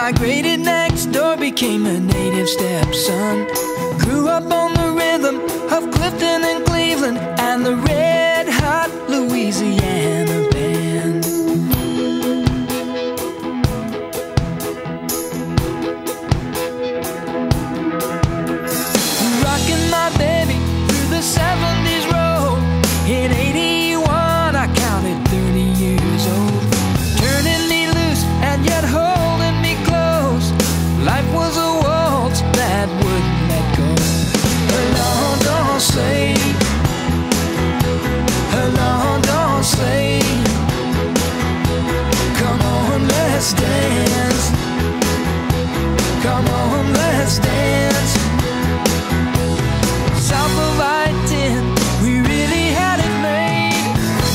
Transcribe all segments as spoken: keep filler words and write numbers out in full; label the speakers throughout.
Speaker 1: Migrated next door, became a native stepson. Grew up on the rhythm of Clifton and Cleveland and the red hot Louisiana band. Rocking my baby through the seventies road. In eighty-one I counted thirty years old. Turning me loose and yet holding me close. Life was a waltz that wouldn't let go. Hello, don't say. Hello, don't say. Come on, let's dance. Come on, let's dance. South of I ten, we really had it made.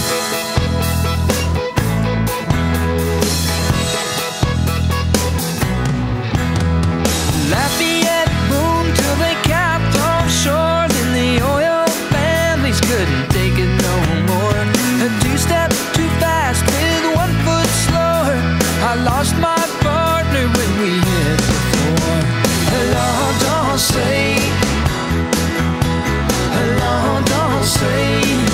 Speaker 1: Lafayette boomed till they capped offshore. Then the oil families couldn't take it no more. A two-step too fast with one foot slower. I lost my partner when we hit the floor. Hello, don't say. Hello, don't say.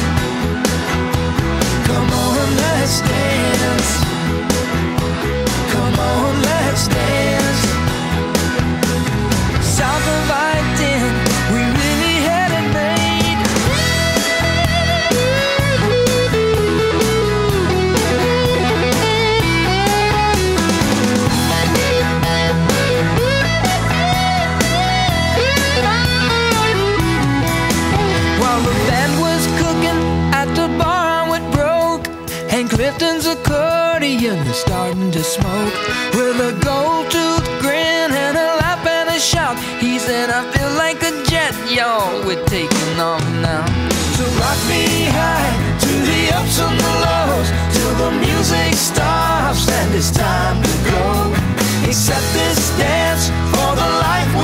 Speaker 1: Come on, let's dance. Come on, let's dance. South of I ten, we really had it made. While the band was cooking at the bar, I went broke, and Clifton's accordion was starting to smoke. With a gold-toothed grin and a laugh and a shout, he said, I feel like a jet, y'all, we're taking off now. So rock me high to the ups and the lows, till the music stops and it's time to go. Accept this dance for the life